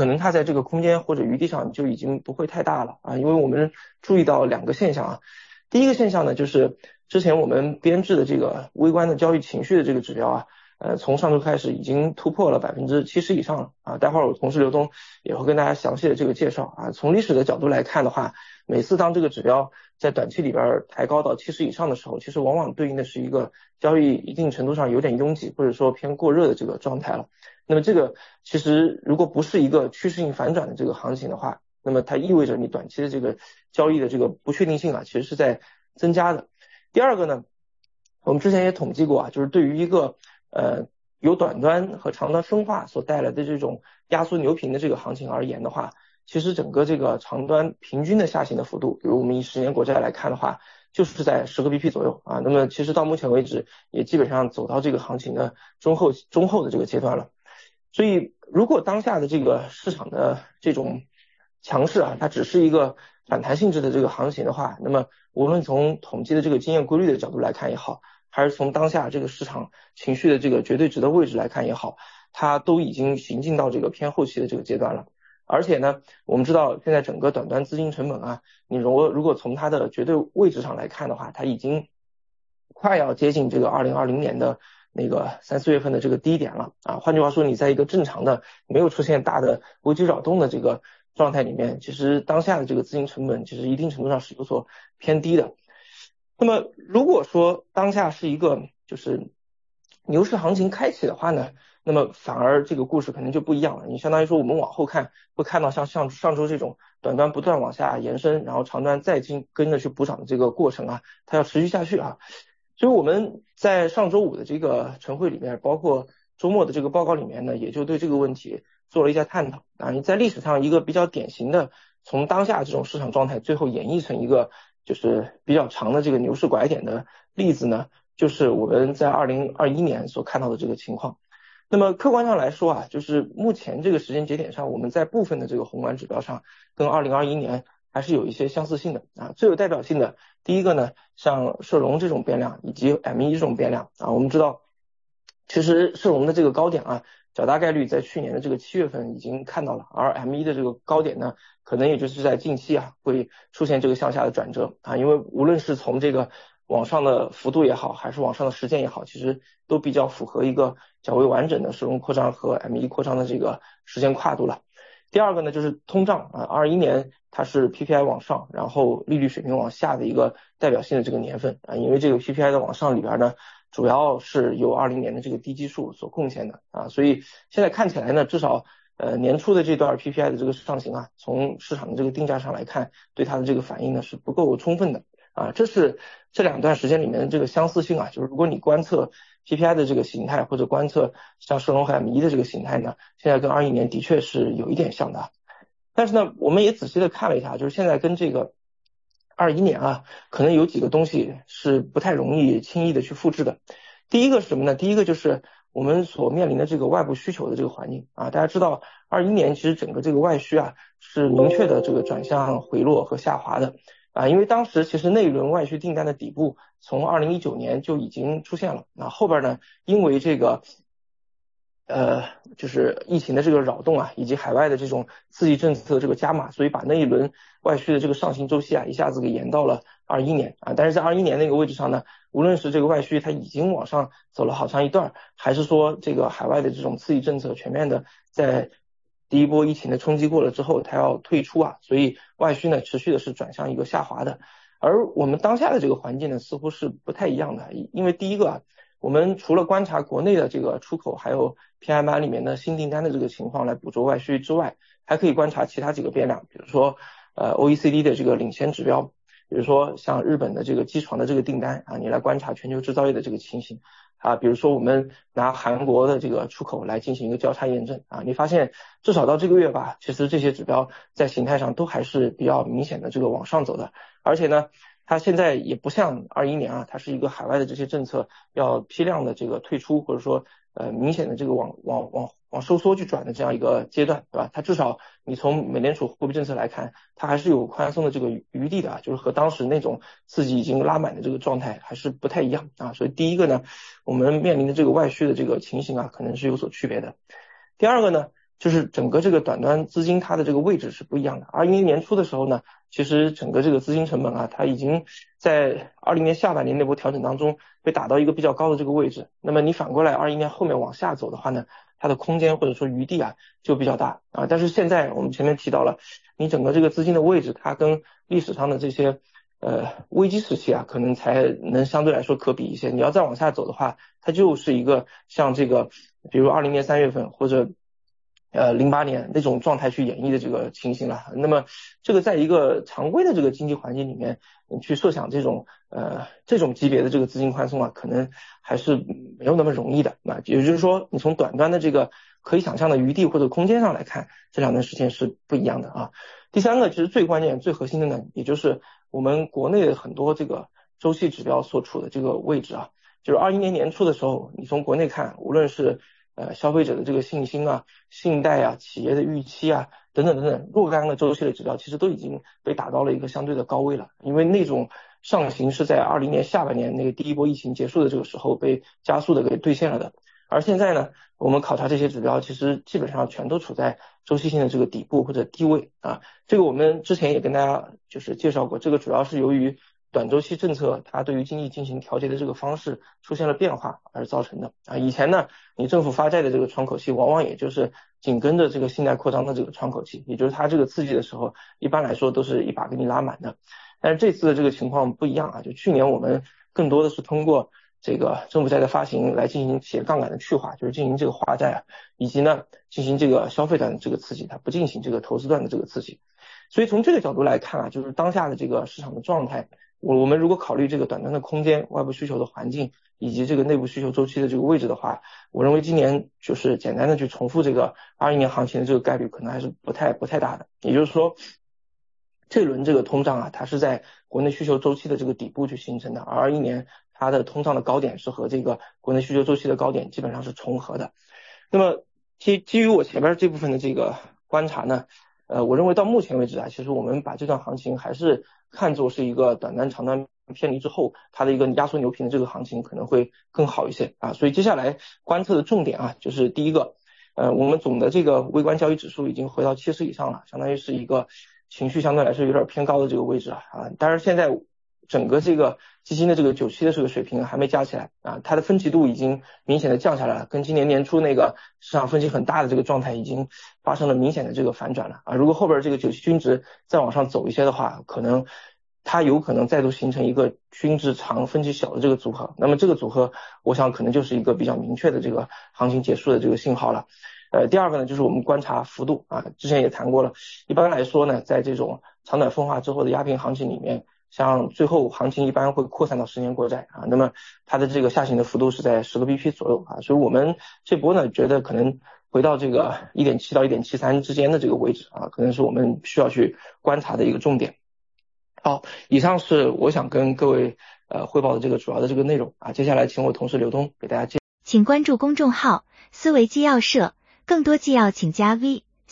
可能它在这个空间或者余地上就已经不会太大了啊，因为我们注意到两个现象啊。第一个现象呢，就是之前我们编制的这个微观的交易情绪的这个指标啊，从上周开始已经突破了70%以上了啊。待会儿我同事刘东也会跟大家详细的这个介绍啊。从历史的角度来看的话，每次当这个指标在短期里边抬高到70以上的时候，其实往往对应的是一个交易一定程度上有点拥挤或者说偏过热的这个状态了。那么这个其实如果不是一个趋势性反转的这个行情的话，那么它意味着你短期的这个交易的这个不确定性啊，其实是在增加的。第二个呢，我们之前也统计过啊，就是对于一个由短端和长端分化所带来的这种压缩牛平的这个行情而言的话，其实整个这个长端平均的下行的幅度，比如我们以10年国债来看的话，就是在10个 BP 左右啊。那么其实到目前为止也基本上走到这个行情的中后的这个阶段了。所以如果当下的这个市场的这种强势啊，它只是一个反弹性质的这个行情的话，那么无论从统计的这个经验规律的角度来看也好，还是从当下这个市场情绪的这个绝对值的位置来看也好，它都已经行进到这个偏后期的这个阶段了。而且呢，我们知道现在整个短端资金成本啊，你如果从它的绝对位置上来看的话，它已经快要接近这个2020年的那个3、4月份的这个低点了啊。换句话说，你在一个正常的没有出现大的危机扰动的这个状态里面，其实当下的这个资金成本其实一定程度上是有所偏低的。那么如果说当下是一个就是牛市行情开启的话呢，那么反而这个故事可能就不一样了。你相当于说我们往后看会看到像上周这种短端不断往下延伸，然后长端再跟着去补涨的这个过程啊，它要持续下去啊。所以我们在上周五的这个晨会里面，包括周末的这个报告里面呢，也就对这个问题做了一下探讨啊。你在历史上一个比较典型的从当下这种市场状态最后演绎成一个就是比较长的这个牛市拐点的例子呢，就是我们在2021年所看到的这个情况。那么客观上来说啊，就是目前这个时间节点上，我们在部分的这个宏观指标上跟2021年还是有一些相似性的啊。最有代表性的第一个呢，像社融这种变量以及 M1 这种变量啊，我们知道其实社融的这个高点啊，较大概率在去年的这个7月份已经看到了，而 M1 的这个高点呢，可能也就是在近期啊会出现这个向下的转折啊。因为无论是从这个往上的幅度也好，还是往上的时间也好，其实都比较符合一个较为完整的社融扩张和 M1 扩张的这个时间跨度了。第二个呢，就是通胀啊，21年它是 PPI 往上，然后利率水平往下的一个代表性的这个年份啊。因为这个 PPI 的往上里边呢，主要是由20年的这个低基数所贡献的啊。所以现在看起来呢，至少年初的这段 PPI 的这个上行啊，从市场的这个定价上来看，对它的这个反应呢是不够充分的啊。这是这两段时间里面的这个相似性啊，就是如果你观测 PPI 的这个形态，或者观测像社融和 M1 的这个形态呢，现在跟21年的确是有一点像的。但是呢，我们也仔细的看了一下，就是现在跟这个21年啊，可能有几个东西是不太容易轻易的去复制的。第一个是什么呢？第一个就是我们所面临的这个外部需求的这个环境啊。大家知道21年其实整个这个外需啊是明确的这个转向回落和下滑的啊。因为当时其实那一轮外需订单的底部从2019年就已经出现了，那后边呢，因为这个就是疫情的这个扰动啊，以及海外的这种刺激政策的这个加码，所以把那一轮外需的这个上行周期啊，一下子给延到了21年啊。但是在21年那个位置上呢，无论是这个外需它已经往上走了好长一段，还是说这个海外的这种刺激政策全面的在第一波疫情的冲击过了之后，它要退出啊，所以外需呢持续的是转向一个下滑的。而我们当下的这个环境呢，似乎是不太一样的，因为第一个啊，我们除了观察国内的这个出口，还有 PMI 里面的新订单的这个情况来捕捉外需之外，还可以观察其他几个变量，比如说OECD 的这个领先指标，比如说像日本的这个机床的这个订单啊，你来观察全球制造业的这个情形啊。比如说我们拿韩国的这个出口来进行一个交叉验证啊，你发现至少到这个月吧，其实这些指标在形态上都还是比较明显的这个往上走的。而且呢，它现在也不像21年啊，它是一个海外的这些政策要批量的这个退出，或者说明显的这个往收缩去转的这样一个阶段，对吧？它至少你从美联储货币政策来看，它还是有宽松的这个余地的，就是和当时那种刺激已经拉满的这个状态还是不太一样啊。所以第一个呢，我们面临的这个外需的这个情形啊，可能是有所区别的。第二个呢， 就是整个这个短端资金它的这个位置是不一样的。21年年初的时候呢，其实整个这个资金成本啊，它已经在20年下半年那波调整当中被打到一个比较高的这个位置。那么你反过来21年后面往下走的话呢，它的空间或者说余地啊就比较大啊。但是现在我们前面提到了，你整个这个资金的位置，它跟历史上的这些危机时期啊，可能才能相对来说可比一些。你要再往下走的话，它就是一个像这个，比如20年3月份或者08年那种状态去演绎的这个情形了。那么这个在一个常规的这个经济环境里面，你去设想这种级别的这个资金宽松啊，可能还是没有那么容易的。那也就是说，你从短端的这个可以想象的余地或者空间上来看，这两段时间是不一样的啊。第三个其实最关键最核心的呢，也就是我们国内的很多这个周期指标所处的这个位置啊，就是21年年初的时候，你从国内看，无论是消费者的这个信心啊、信贷啊、企业的预期啊等等等等若干个周期的指标，其实都已经被打到了一个相对的高位了。因为那种上行是在20年下半年那个第一波疫情结束的这个时候被加速的给兑现了的。而现在呢，我们考察这些指标，其实基本上全都处在周期性的这个底部或者低位啊。这个我们之前也跟大家就是介绍过，这个主要是由于短周期政策它对于经济进行调节的这个方式出现了变化而造成的啊。以前呢，你政府发债的这个窗口期往往也就是紧跟着这个信贷扩张的这个窗口期，也就是它这个刺激的时候，一般来说都是一把给你拉满的。但是这次的这个情况不一样啊，就去年我们更多的是通过这个政府债的发行来进行企业杠杆的去化，就是进行这个化债啊，以及呢进行这个消费端的这个刺激，它不进行这个投资端的这个刺激。所以从这个角度来看啊，就是当下的这个市场的状态，我们如果考虑这个短端的空间、外部需求的环境以及这个内部需求周期的这个位置的话，我认为今年就是简单的去重复这个21年行情的这个概率可能还是不太大的。也就是说，这轮这个通胀啊，它是在国内需求周期的这个底部去形成的，而21年它的通胀的高点是和这个国内需求周期的高点基本上是重合的。那么基于我前面这部分的这个观察呢，我认为到目前为止啊，其实我们把这段行情还是看作是一个短端长端偏离之后它的一个压缩牛皮的这个行情可能会更好一些啊。所以接下来观测的重点啊，就是第一个，我们总的这个微观交易指数已经回到70以上了，相当于是一个情绪相对来说有点偏高的这个位置啊。但是现在整个这个基金的这个97的这个水平还没加起来啊，它的分歧度已经明显的降下来了，跟今年年初那个市场分歧很大的这个状态已经发生了明显的这个反转了啊。如果后边这个97均值再往上走一些的话，可能它有可能再度形成一个均值长分歧小的这个组合，那么这个组合我想可能就是一个比较明确的这个行情结束的这个信号了。第二个呢，就是我们观察幅度啊，之前也谈过了，一般来说呢，在这种长短分化之后的压平行情里面，像最后行情一般会扩散到10年国债啊，那么它的这个下行的幅度是在10个 BP 左右啊，所以我们这波呢觉得可能回到这个 1.7 到 1.73 之间的这个位置啊，可能是我们需要去观察的一个重点。好，以上是我想跟各位汇报的这个主要的这个内容啊，接下来请我同事刘东给大家请关注公众号思维纪要社，更多纪要请加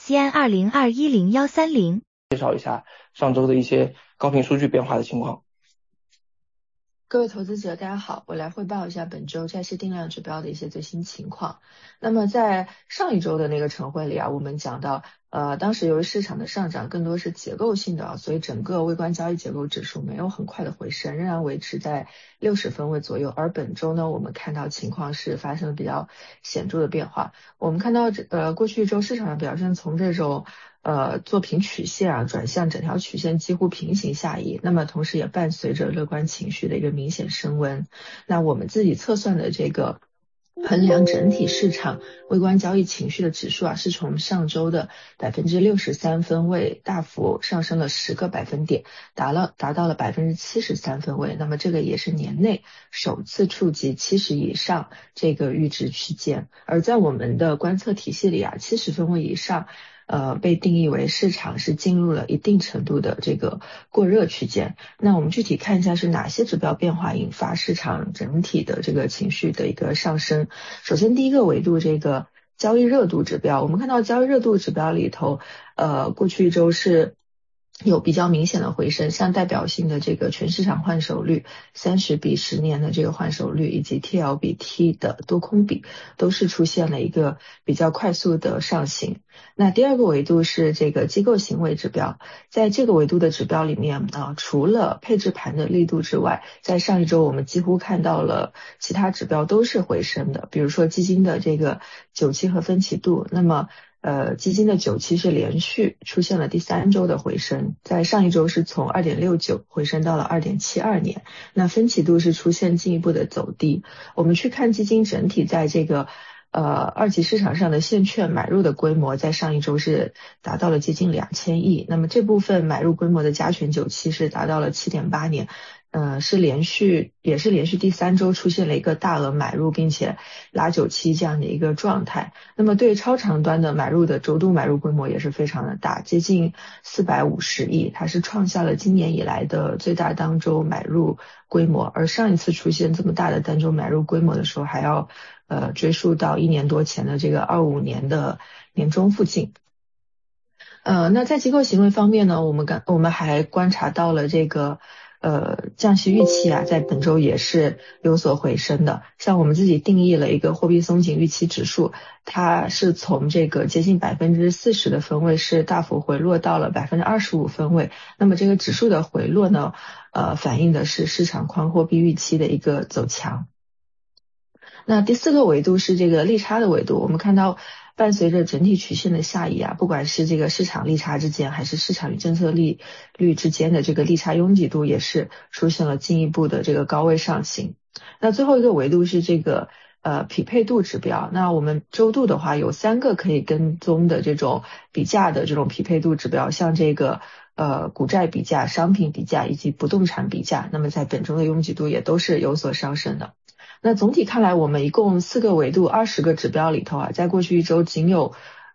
VCN20210130。 介绍一下上周的一些高频数据变化的情况。 各位投资者大家好，我来汇报一下本周债市定量指标的一些最新情况。那么在上一周的那个晨会里啊，我们讲到当时由于市场的上涨更多是结构性的，所以整个微观交易结构指数没有很快的回升，仍然维持在60分位左右。而本周呢，我们看到情况是发生了比较显著的变化。我们看到过去一周市场的表现从这种做平曲线啊转向整条曲线几乎平行下移，那么同时也伴随着乐观情绪的一个明显升温。那我们自己测算的这个衡量整体市场微观交易情绪的指数啊，是从上周的63分位大幅上升了10个百分点，达到了73分位。那么这个也是年内首次触及70以上这个阈值区间。而在我们的观测体系里啊，70分位以上被定义为市场是进入了一定程度的这个过热区间。那我们具体看一下是哪些指标变化引发市场整体的这个情绪的一个上升。首先第一个维度，这个交易热度指标，我们看到交易热度指标里头过去一周是有比较明显的回升，像代表性的这个全市场换手率、30:10年的这个换手率以及 TLBT 的多空比都是出现了一个比较快速的上行。那第二个维度是这个机构行为指标，在这个维度的指标里面除了配置盘的力度之外，在上一周我们几乎看到了其他指标都是回升的，比如说基金的这个久期和分歧度，那么基金的久期是连续出现了第3周的回升，在上一周是从 2.69 回升到了 2.72 年，那分歧度是出现进一步的走低。我们去看基金整体在这个二级市场上的现券买入的规模，在上一周是达到了接近2000亿，那么这部分买入规模的加权久期是达到了 7.8 年，也是连续第3周出现了一个大额买入并且拉久期这样的一个状态。那么对超长端的买入的周度买入规模也是非常的大，接近450亿，它是创下了今年以来的最大当周买入规模，而上一次出现这么大的单周买入规模的时候还要追溯到1年多前的这个25年的年中附近。那在机构行为方面呢，我们还观察到了这个降息预期在本周也是有所回升的。像我们自己定义了一个货币松紧预期指数，它是从这个接近 40% 的分位是大幅回落到了 25% 分位。那么这个指数的回落呢，反映的是市场宽货币预期的一个走强。那第4个维度是这个利差的维度，我们看到伴随着整体曲线的下移不管是这个市场利差之间还是市场与政策利率之间的这个利差拥挤度也是出现了进一步的这个高位上行。那最后一个维度是这个匹配度指标，那我们周度的话有3个可以跟踪的这种比价的这种匹配度指标，像这个股债比价、商品比价以及不动产比价，那么在本周的拥挤度也都是有所上升的。那总体看来，我们一共4个维度20个指标里头在过去一周仅有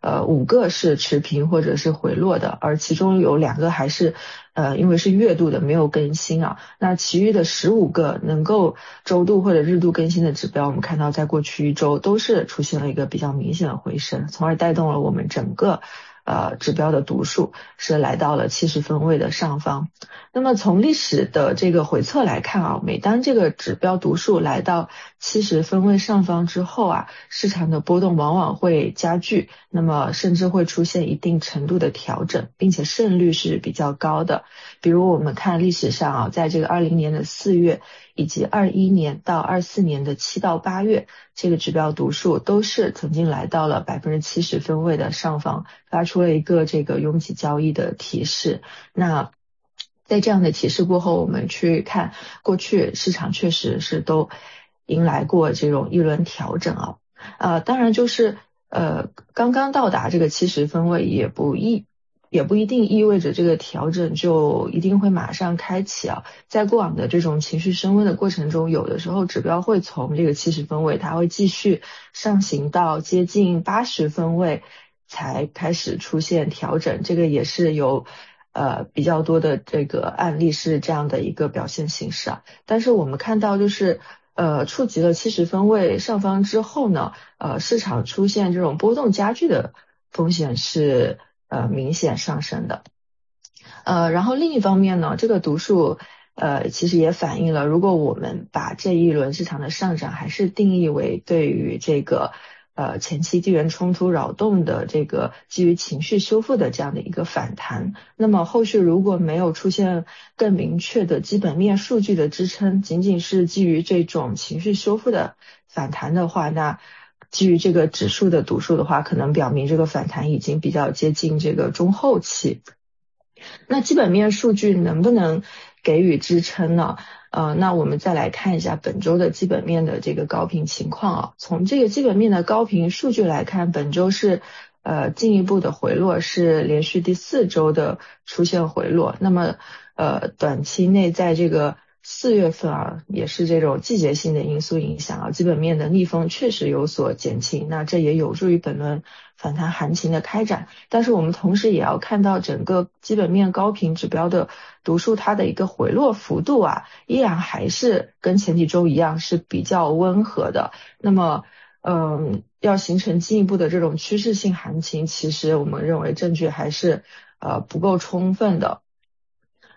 5个是持平或者是回落的，而其中有2个还是因为是月度的没有更新那其余的15个能够周度或者日度更新的指标，我们看到在过去一周都是出现了一个比较明显的回升，从而带动了我们整个指标的读数是来到了70分位的上方。那么从历史的这个回测来看每当这个指标读数来到70分位上方之后市场的波动往往会加剧，那么甚至会出现一定程度的调整，并且胜率是比较高的。比如我们看历史上在这个20年的4月以及21年到24年的7到8月，这个指标读数都是曾经来到了 70% 分位的上方，发出了一个这个拥挤交易的提示。那在这样的提示过后，我们去看过去市场确实是都迎来过这种一轮调整当然就是刚刚到达这个70分位也不一定意味着这个调整就一定会马上开启在过往的这种情绪升温的过程中，有的时候指标会从这个70分位它会继续上行到接近80分位才开始出现调整，这个也是有比较多的这个案例是这样的一个表现形式但是我们看到就是触及了70分位上方之后呢市场出现这种波动加剧的风险是明显上升的。然后另一方面呢，这个读数其实也反映了，如果我们把这一轮市场的上涨还是定义为对于这个前期地缘冲突扰动的这个基于情绪修复的这样的一个反弹，那么后续如果没有出现更明确的基本面数据的支撑，仅仅是基于这种情绪修复的反弹的话，那基于这个指数的读数的话，可能表明这个反弹已经比较接近这个中后期。那基本面数据能不能给予支撑呢？那我们再来看一下本周的基本面的这个高频情况从这个基本面的高频数据来看，本周是进一步的回落，是连续第4周的出现回落。那么短期内在这个4月份也是这种季节性的因素影响基本面的逆风确实有所减轻，那这也有助于本轮反弹行情的开展。但是我们同时也要看到整个基本面高频指标的读数它的一个回落幅度依然还是跟前几周一样是比较温和的。那么要形成进一步的这种趋势性行情，其实我们认为证据还是不够充分的。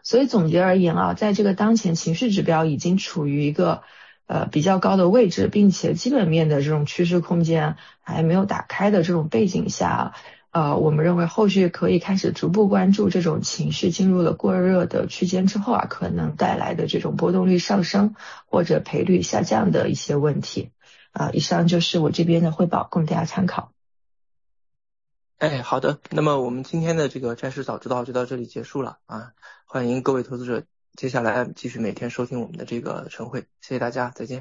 所以总结而言啊，在这个当前情绪指标已经处于一个比较高的位置，并且基本面的这种趋势空间还没有打开的这种背景下，我们认为后续可以开始逐步关注这种情绪进入了过热的区间之后啊，可能带来的这种波动率上升或者赔率下降的一些问题。以上就是我这边的汇报，供大家参考。 好的，那么我们今天的这个债市早知道就到这里结束了啊，欢迎各位投资者接下来继续每天收听我们的这个晨会，谢谢大家，再见。